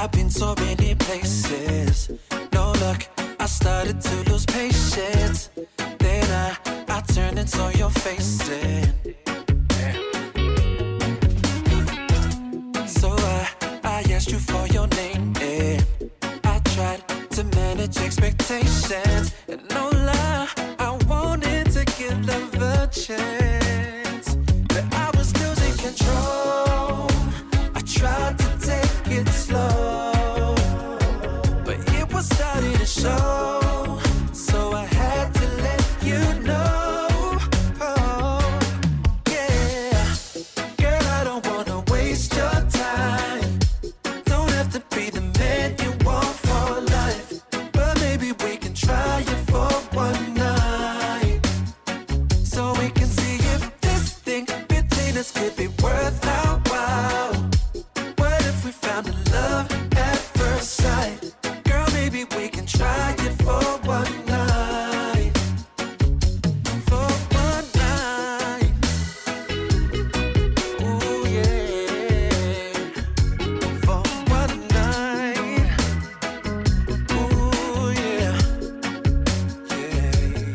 I've been so many places. No luck, I started to lose patience. Then I turned and saw your face. So I asked you for your name. I tried to manage expectations. And no lie, I wanted to give love a chance. But I was losing control. I tried to take it slow, but it was starting to show. So I had to let you know. Oh, yeah. Girl, I don't wanna waste your time. Don't have to be the man you want for life, but maybe we can try it for one night, so we can see if this thing between us could be worth our while. What if we found a love at first sight? Girl, maybe we can try it for one night. For one night. Ooh, yeah. For one night. Ooh, yeah. Yeah.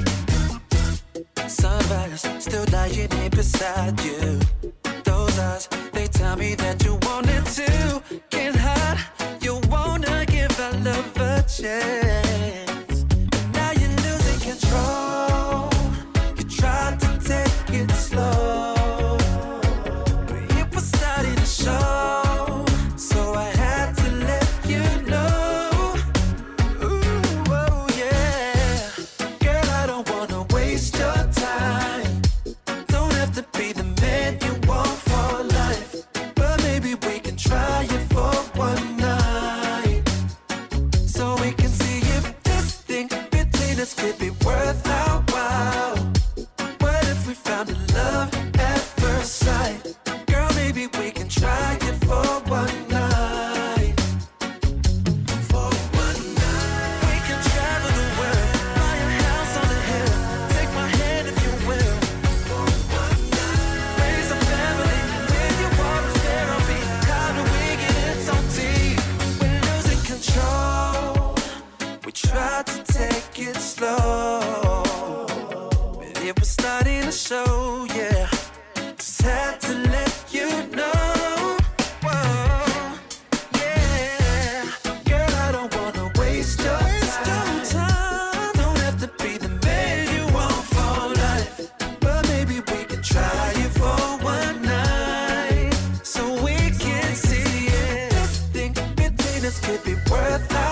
Sunrise, still lying here beside you. Those eyes, they tell me that you wanted to. Can't hide, you wanna give our love a chance. Now you're losing control. You tried to take it slow, but it was starting to show. So I had to let you know. Ooh, oh yeah. Girl, I don't wanna waste your time. Don't have to be the man you want for life, but maybe we can try it for one night, so we can see if this thing between us could be worth our while. What if we found a love at first sight? Girl, maybe we can try it for one night. For one night. We can travel the world, buy a house on the hill. Take my hand if you will. For one night. Raise a family, when you want us there I'll be. How do we get in so deep? We're losing control. We tried to take it slow, but it was starting to show, yeah. Just had to let you know. Whoa, yeah. Girl, I don't wanna waste your time. Don't have to be the man you want for life, but maybe we can try it for one night, so we can see if this thing between us could be worth our